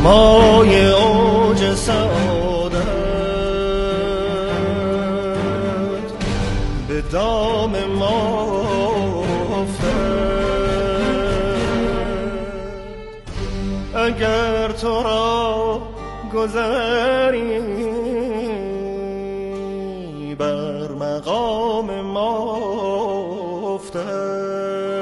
همای اوج سعادت به دام ما افتد. اگر تو را گذری بر مقام ما افتد.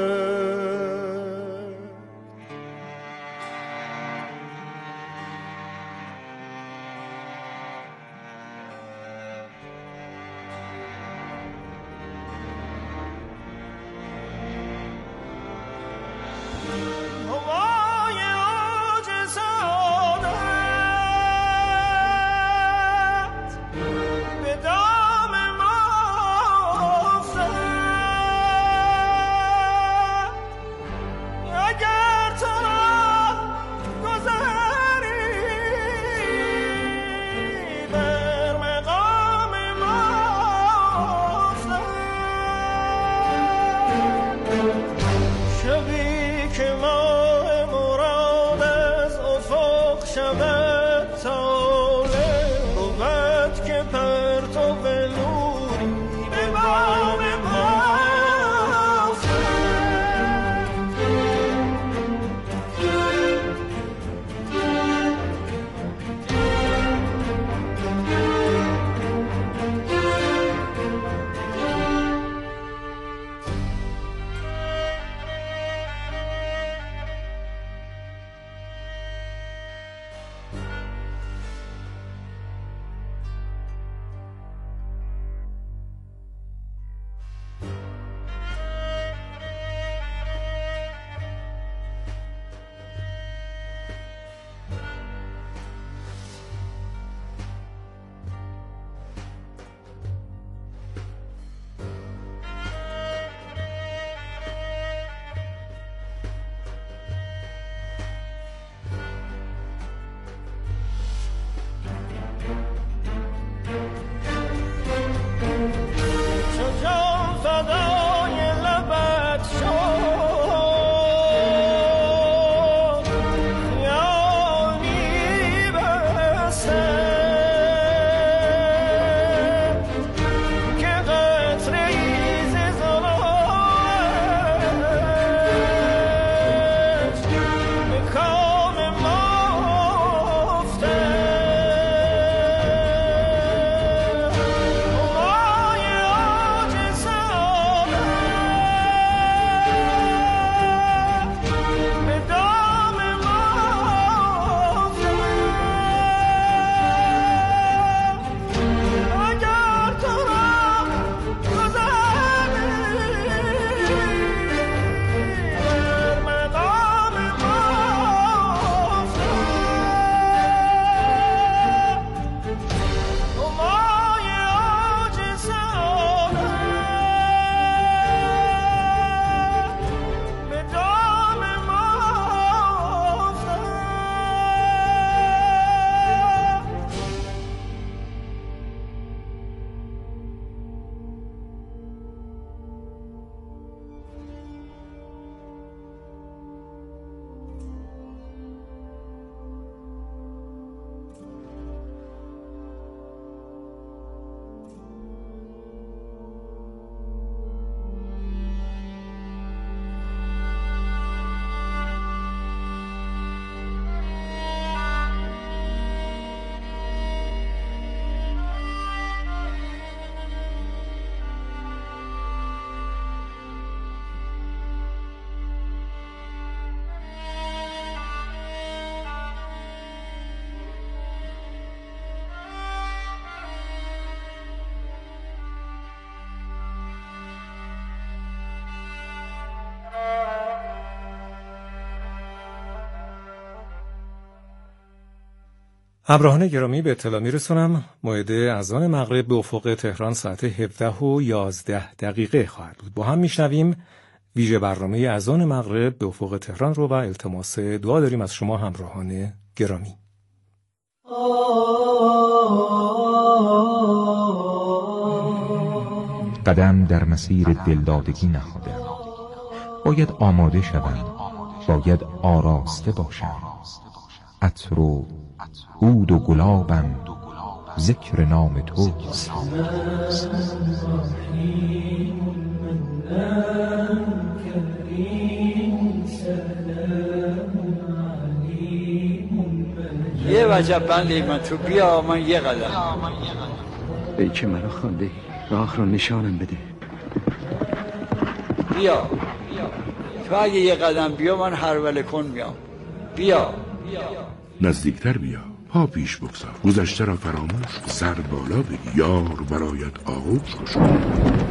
همراهان گرامی، به اطلاع میرسونم موعد اذان مغرب به افق تهران ساعت 17:11 خواهد بود. با هم میشنویم ویژه برنامه اذان مغرب به افق تهران رو و التماس دعا داریم از شما همراهان گرامی. قدم در مسیر دلدادگی نهادم، باید آماده شوم، باید آراسته باشم. عطر و عود و گلابم ذکر نام توست. یه وجب بندی من تو بیا من یه قدم. ای که مرا خوانده راه رو نشانم بده. بیا تو اگه یه قدم بیا من هروله کن میام. بیا نزدیکتر بیا، پا پیش بگذار، گذشته را فراموش، سر بالا بگی، یار برایت آغوش گشود.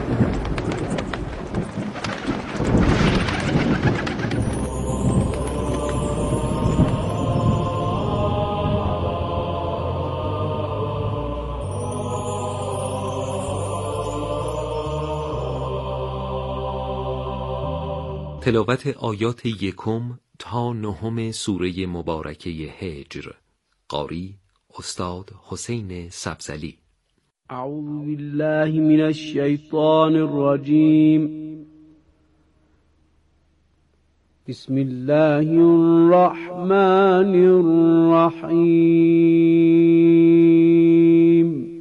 تلاوت آیات 1 تا 9 سوره مبارکه هجر. قاری استاد حسین سبزلی. اعوذ بالله من الشیطان الرجیم. بسم الله الرحمن الرحیم.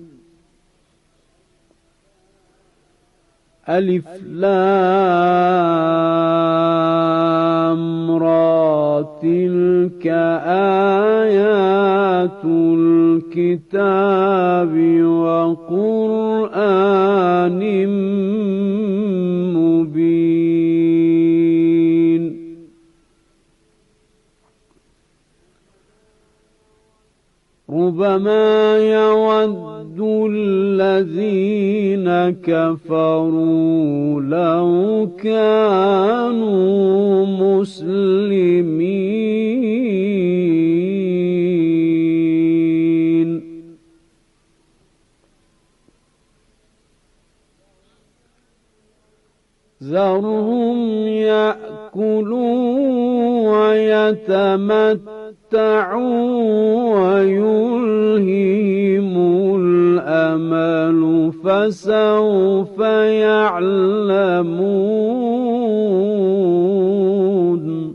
الف لام را تلك آیات الكتاب وقرآن مبین. ربما يود الذين كفروا لو كانوا مسلمين. ذرهم يأكلوا ويتمتعوا ويلههم الأمل فسوف يعلمون.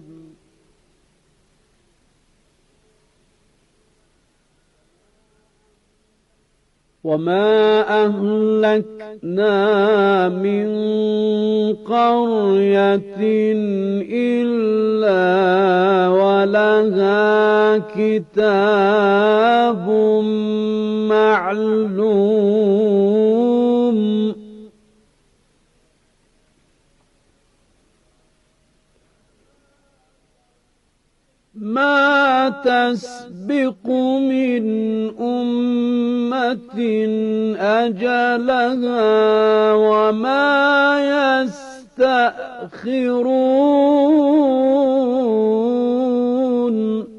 وما أهلكنا من قرية إلا ولها كتاب معلوم. ما تسبق من أمة أجلها وما يستأخرون.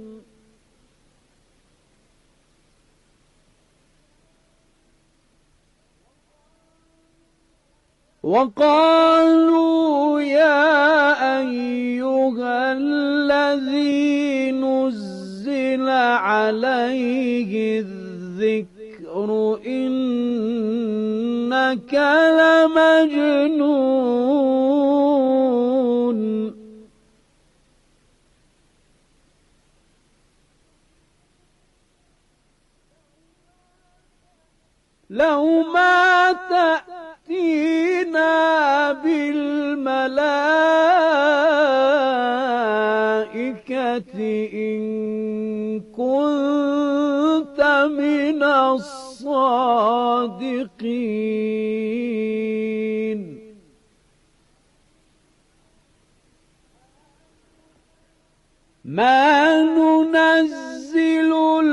وقالوا يا أيها الذي نزل عليه الذكر إنك لمجنون. لو ما تأتينا بالملائكة إن كنت من الصادقين. ما ننزل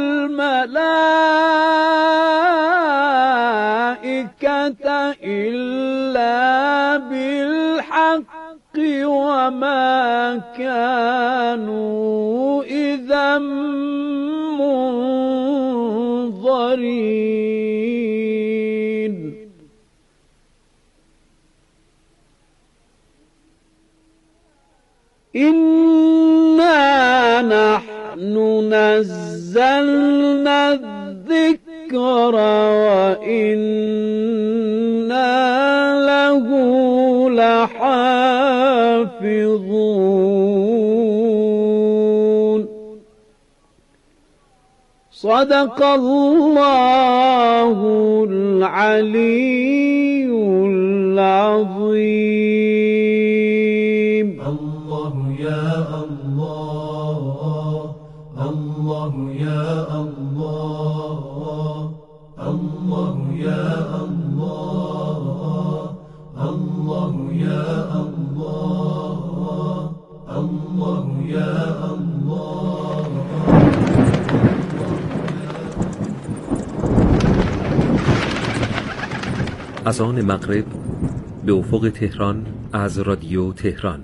الملائكة إلا بالحق وما كانوا إذا منظرين. إنا نحن نزلنا الذكر وإنا له لحافظون. صدق الله العلي العظيم. الله يا الله، الله يا الله، الله يا الله، الله يا الله، الله يا الله. اذان مغرب به افق تهران از رادیو تهران.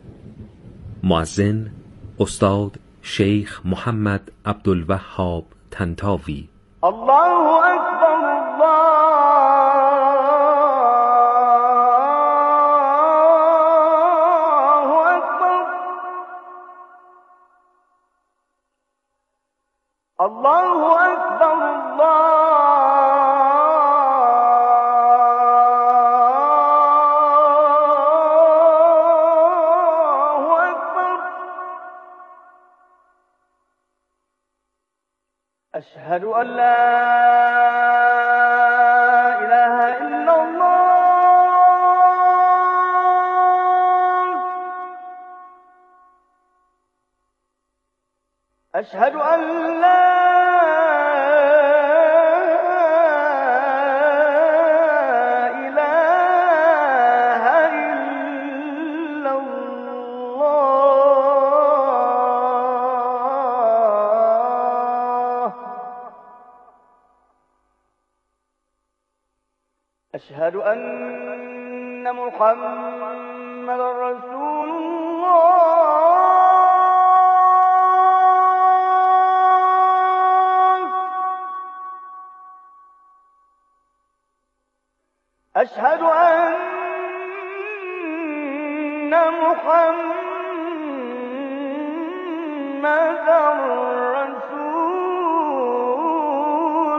مؤذن استاد شیخ محمد عبدالوهاب طنطاوی. الله اکبر، الله اکبر، الله اکبر، أشهد أن لا إله إلا الله، أشهد أن لا إله إلا الله، أشهد أن محمد رسول الله، أشهد أن محمد رسول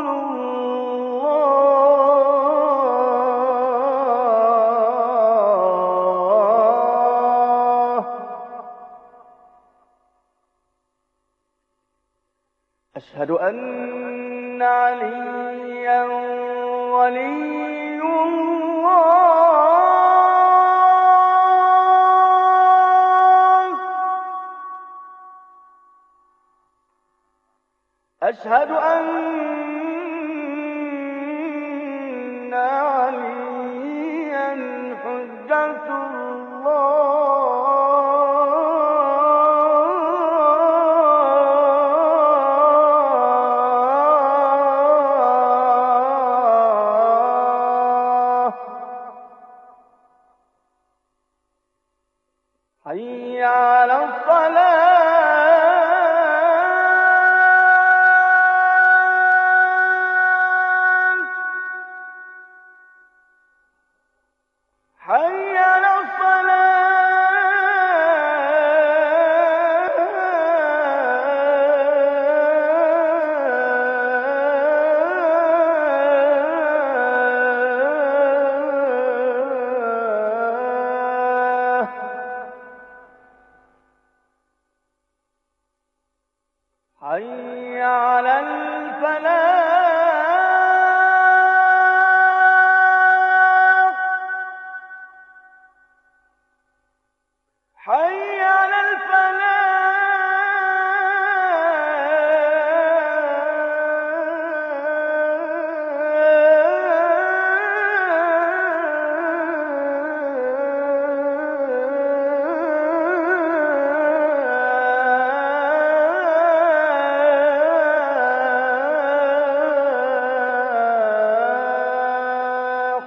الله، أشهد أن عليا ولي الله، أشهد أن عليا حجة الله. حي على الصلاة، حي على الصلاة، حي على الفلاح، حي على الفلاح،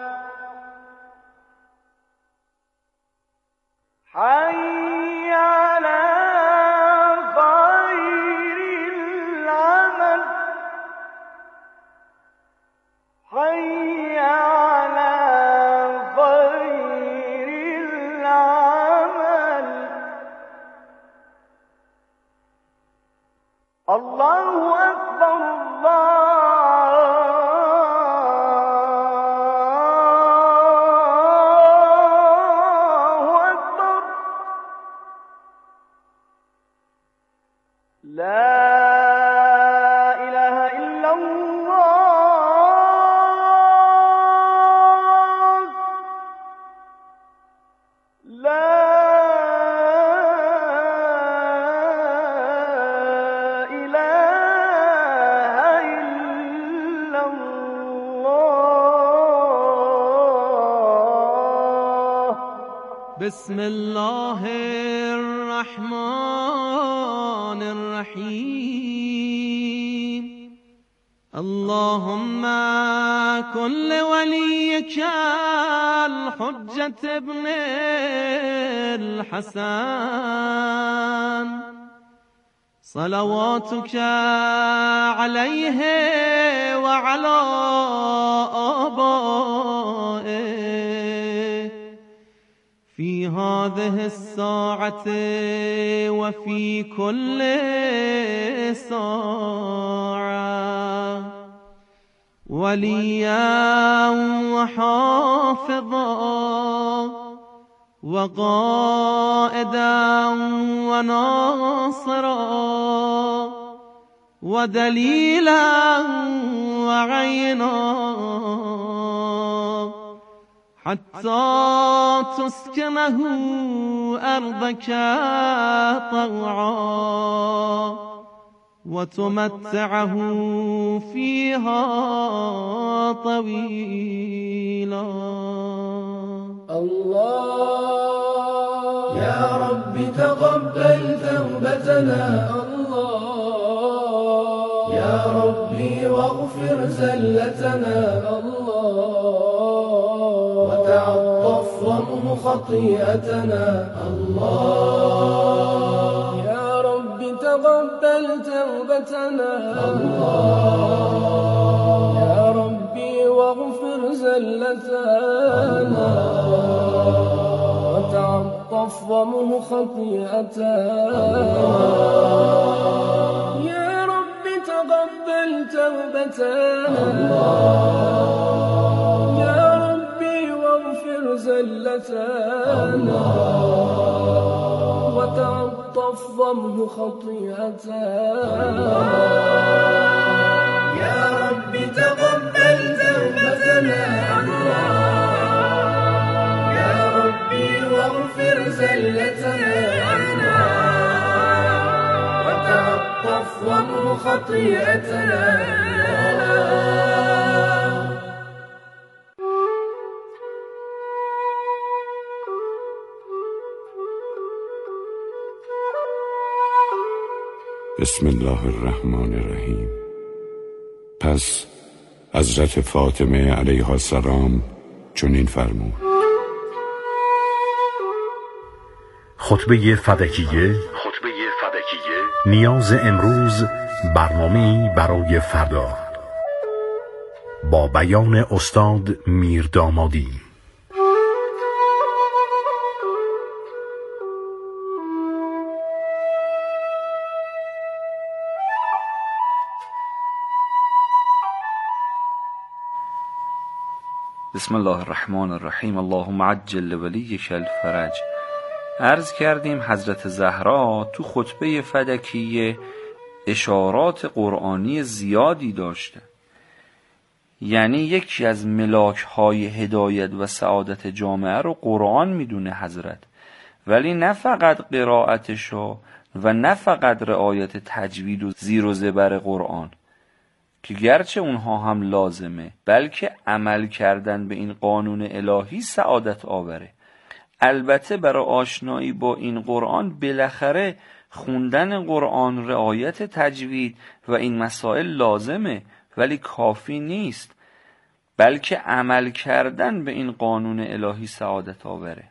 حي على خير العمل، حي على خير العمل. الله أكبر، الله أكبر، لا إله بسم الله الرحمن الرحیم. اللهم كن لوليك الحجة ابن الحسن صلواتك عليه وعلى آبائه في هذه الساعة وفي كل ساعة وليا وحافظا وقائدا وناصرا ودليلا وعينا حتى تسكنه أرضك طوعا وتمتعه فيها طويلا. الله يا رب تقبل توبتنا، الله يا ربي واغفر زلتنا، الله وتعطف وامه خطيئتنا، الله يا رب تقبل توبتنا، الله يا ربي واغفر زلتنا، وتعطف وامه خطيئتنا، يا رب تقبل توبتنا، يا ربي واغفر زلتنا، وتعطف وامه خطيئتنا، يا رب تقبل توبتنا، يا ربي واغفر زلتنا، وتعطف وامه خطيئتنا. بسم الله الرحمن الرحیم. پس حضرت فاطمه علیها السلام چنین فرمود: خطبه فدکیه نیاز امروز، برنامه‌ای برای فردا، با بیان استاد میردامادی. بسم الله الرحمن الرحیم. اللهم عجل لولیک الفرج. عرض کردیم حضرت زهرا تو خطبه فدکیه اشارات قرآنی زیادی داشته، یعنی یکی از ملاک‌های هدایت و سعادت جامعه رو قرآن میدونه حضرت، ولی نه فقط قرائتشو و نه فقط رعایت تجوید و زیر و زبر قرآن که گرچه اونها هم لازمه، بلکه عمل کردن به این قانون الهی سعادت آوره. البته برای آشنایی با این قرآن بالاخره خوندن قرآن، رعایت تجوید و این مسائل لازمه، ولی کافی نیست، بلکه عمل کردن به این قانون الهی سعادت آوره.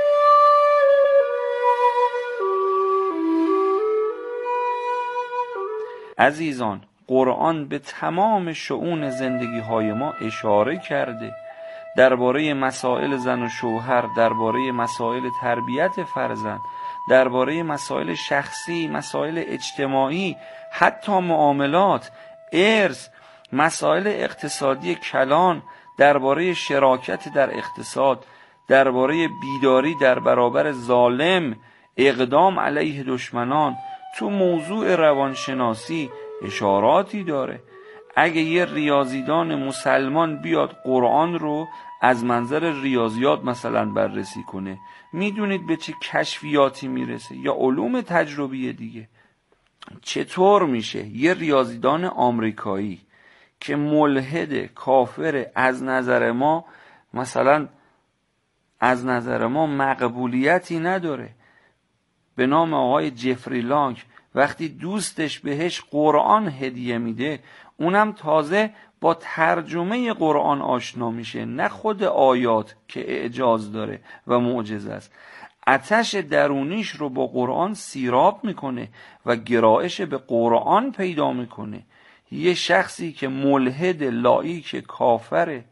عزیزان، قرآن به تمام شؤون زندگی های ما اشاره کرده، درباره مسائل زن و شوهر، درباره مسائل تربیت فرزند، درباره مسائل شخصی، مسائل اجتماعی، حتی معاملات، ارث، مسائل اقتصادی کلان، درباره شراکت در اقتصاد، درباره بیداری در برابر ظالم، اقدام علیه دشمنان. تو موضوع روانشناسی اشاراتی داره. اگه یه ریاضیدان مسلمان بیاد قرآن رو از منظر ریاضیات مثلا بررسی کنه، میدونید به چه کشفیاتی میرسه؟ یا علوم تجربی دیگه. چطور میشه یه ریاضیدان آمریکایی که ملحد کافر از نظر ما مثلا از نظر ما مقبولیتی نداره. به نام آقای جفری لانگ وقتی دوستش بهش قرآن هدیه میده، اونم تازه با ترجمه قرآن آشنا میشه، نه خود آیات که اعجاز داره و معجزه است. آتش درونیش رو با قرآن سیراب میکنه و گرایش به قرآن پیدا میکنه. یه شخصی که ملحد، لایک، کافره.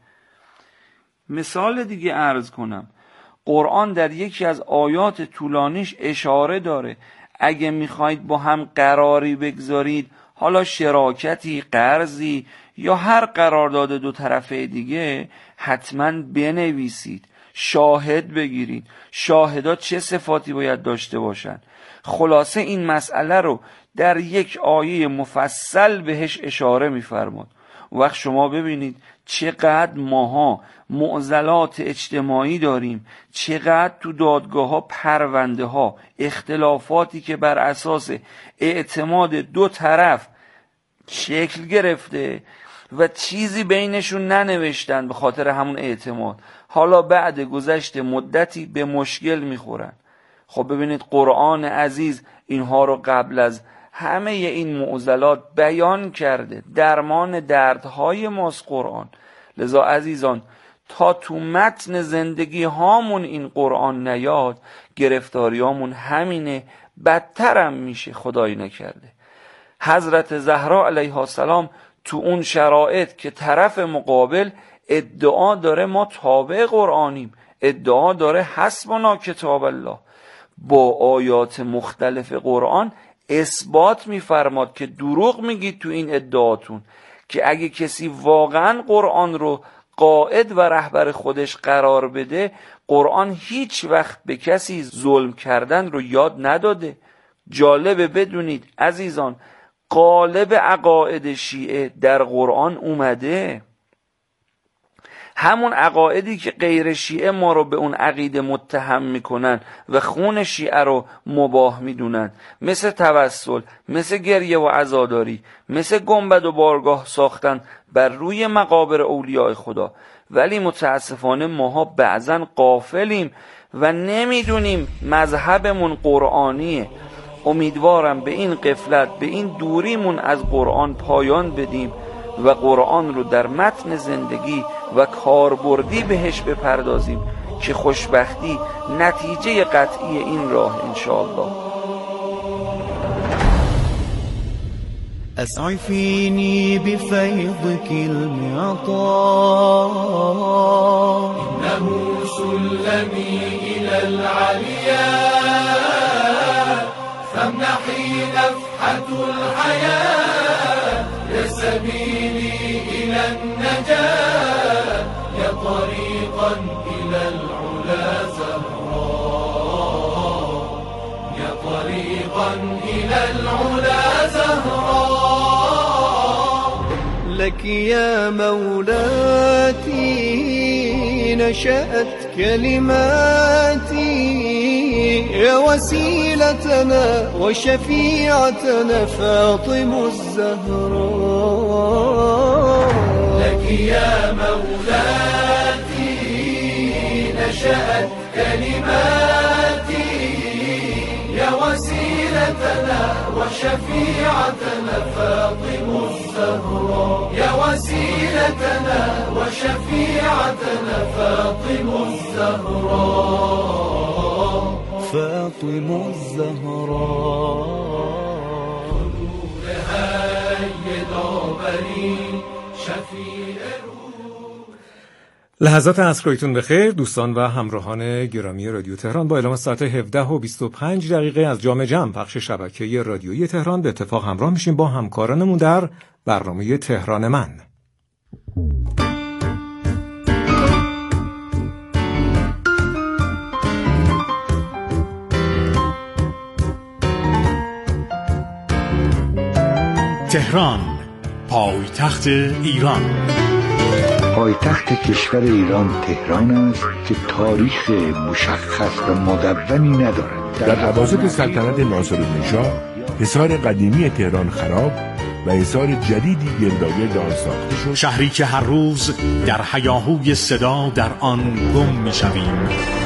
مثال دیگه عرض کنم، قرآن در یکی از آیات طولانیش اشاره داره اگه میخواید با هم قراری بگذارید، حالا شراکتی، قرضی یا هر قرارداد دو طرفه دیگه، حتما بنویسید، شاهد بگیرید. شاهدا چه صفاتی باید داشته باشن؟ خلاصه این مسئله رو در یک آیه مفصل بهش اشاره میفرماد. وقت شما ببینید چقدر ماها معضلات اجتماعی داریم، چقدر تو دادگاه ها پرونده ها، اختلافاتی که بر اساس اعتماد دو طرف شکل گرفته و چیزی بینشون ننوشتن به خاطر همون اعتماد، حالا بعد گذشت مدتی به مشکل میخورن. خب ببینید قرآن عزیز اینها رو قبل از همه این معضلات بیان کرده. درمان دردهای ماست قرآن. لذا عزیزان تا تو متن زندگی هامون این قرآن نیاد، گرفتاریامون همینه، بدترم میشه خدایی نکرده. حضرت زهرا علیها السلام تو اون شرایط که طرف مقابل ادعا داره ما تابع قرآنیم، ادعا داره حسبنا کتاب الله، با آیات مختلف قرآن اثبات میفرماد که دروغ میگید تو این ادعاتون، که اگه کسی واقعا قرآن رو قائد و رهبر خودش قرار بده، قرآن هیچ وقت به کسی ظلم کردن رو یاد نداده. جالبه بدونید عزیزان، غالب عقاید شیعه در قرآن اومده. همون عقایدی که غیر شیعه ما رو به اون عقیده متهم میکنن و خون شیعه رو مباح میدونن، مثل توسل، مثل گریه و عزاداری، مثل گنبد و بارگاه ساختن بر روی مقابر اولیاء خدا. ولی متاسفانه ماها بعضن غافلیم و نمیدونیم مذهبمون قرآنیه. امیدوارم به این غفلت، به این دوریمون از قرآن پایان بدیم و قرآن رو در متن زندگی و کاربردی بهش بپردازیم که خوشبختی نتیجه قطعی این راه انشاءالله. أسعفيني بفيضك المعطاء إنه سلمي إلى العلياء فامنحي نفحة الحياة يا سبيلي إلى النجاة يا طريقا إلى العلا زهراء يا طريقا إلى العلا زهراء. لك يا مولاتي نشأت كلماتي يا وسيلتنا وشفيعتنا فاطم الزهراء. لك يا مولاتي نشأت كلماتي يا وسيلتنا وشفيعتنا فاطم الزهراء يا وسيلتنا وشفيعتنا فاطم الزهراء فاطم الزهراء. طلوعها يدابرين شفيع لحظات عصرایتون بخیر دوستان و همراهان گرامی رادیو تهران. با اعلام ساعت 17:25 از جام جم پخش شبکه رادیویی تهران به اتفاق همراه میشیم با همکارانمون در برنامه تهران من. تهران، پایتخت ایران. پایتخت کشور ایران تهران است که تاریخ مشخص و مدونی ندارد. در اواسط سلطنت ناصرالدین شاه حصار قدیمی تهران خراب و احسار جدیدی گرداگرد آن ساخته شد. شهری که هر روز در هیاهوی صدا در آن گم می‌شویم.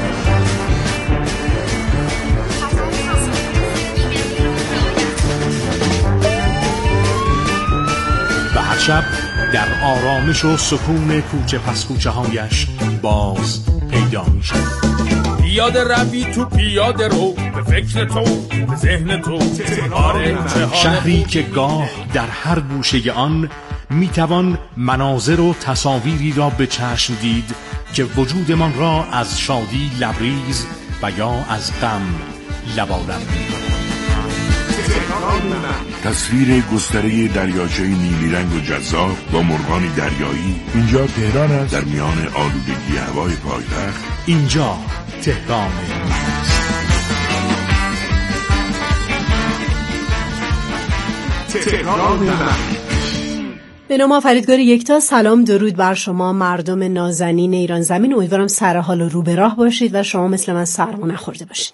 و هر شب در آرامش و سکون کوچه پس کوچه هایش باز پیدا می‌شود. پیاده روی تو پیاده رو، به فکر تو به ذهن تو. شهری که گاه در هر گوشه آن میتوان مناظر و تصاویری را به چشم دید که وجودمان را از شادی لبریز و یا از غم لبالب می‌کند. تصویر گستره دریاچه نیلی رنگ و جذاب با مرغان دریایی. اینجا تهران است، در میان آلودگی هوای پایتخت. اینجا تهران به نام آفریدگار یکتا. سلام درود بر شما مردم نازنین ایران زمین. امیدوارم سر حال و رو به راه باشید و شما مثل من سرما نخورده باشید.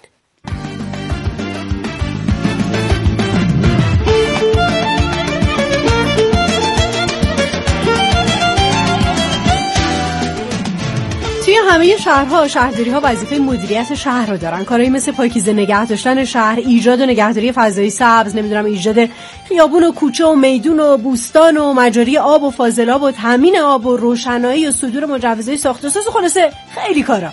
توی همه شهرها شهرداری‌ها وظیفه مدیریت شهر رو دارن. کارهایی مثل پاکیزه نگه داشتن شهر، ایجاد و نگهداری فضای سبز، ایجاد خیابون و کوچه و میدون و بوستان و مجاری آب و فاضلاب و تامین آب و روشنایی و صدور مجوزهای ساخت و ساز و خلاصه خیلی کارا.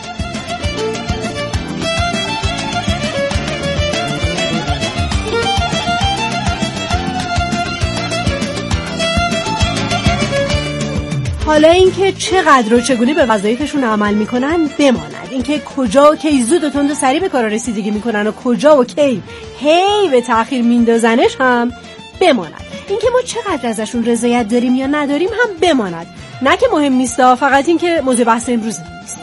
حالا اینکه چقدر و چگونه به وظایفشون عمل میکنن بماند، اینکه کجا و کی زود و تند و سریع به کارا رسیدگی میکنن و کجا و کی هی به تأخیر میندازنش هم بماند، اینکه ما چقدر ازشون رضایت داریم یا نداریم هم بماند. نه که مهم نیست، فقط اینکه موضوع بحث امروز نیست.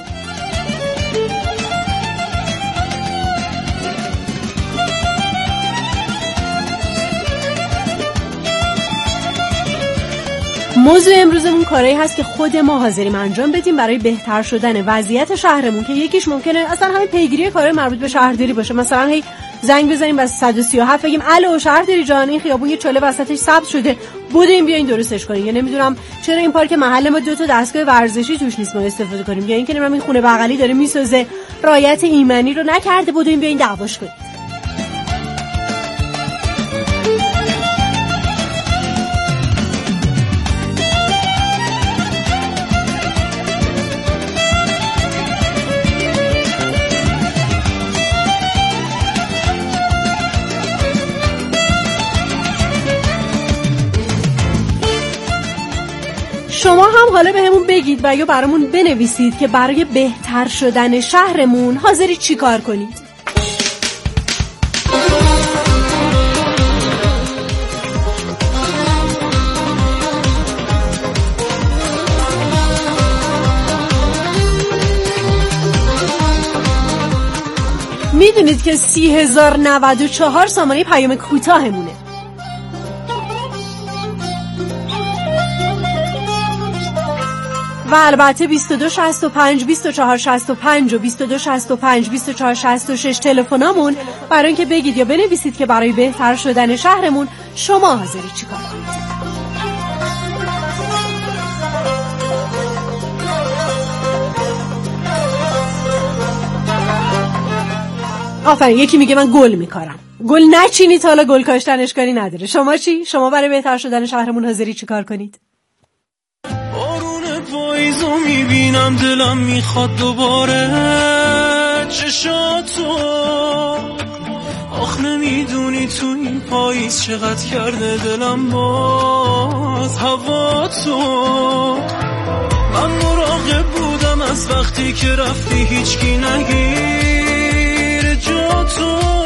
موضوع امروزمون کارهایی هست که خود ما حاضریم انجام بدیم برای بهتر شدن وضعیت شهرمون، که یکیش ممکنه اصلا همین پیگیری کارهای مربوط به شهرداری باشه. مثلا هی زنگ بزنیم بس 137 بگیم الو شهرداری جان، این خیابون یه چاله وسطش سبز شده، بودیم بیاین درستش کنین. یا نمیدونم چرا این پارک محل ما 2 تا دستگاه ورزشی توش نیست ما استفاده کنیم. یا اینکه نمیدونم این خونه بغلی داره میسازه رعایت ایمنی رو نکرده، بودیم بیاین دعواش کنیم. شما هم حالا بهمون بگید و یا برامون بنویسید که برای بهتر شدن شهرمون حاضری چی کار کنید. میدونید که 30,094 سامانه پیام کوتاهمونه. و البته 2265 2465 و 2265 2466 تلفنامون برای اینکه بگید یا بنویسید که برای بهتر شدن شهرمون شما حاضری چیکار کنید. آفرین، یکی میگه من گل میکارم. گل نچینید، حالا گل کاشتن اشکالی نداره. شما چی؟ شما برای بهتر شدن شهرمون حاضری چیکار کنید؟ پاییزو میبینم دلم میخواد دوباره چشاتو، آخ نمیدونی تو این پاییز چقدر کرده دلم باز هواتو. من مراقب بودم از وقتی که رفتی هیچکی نگیر جاتو،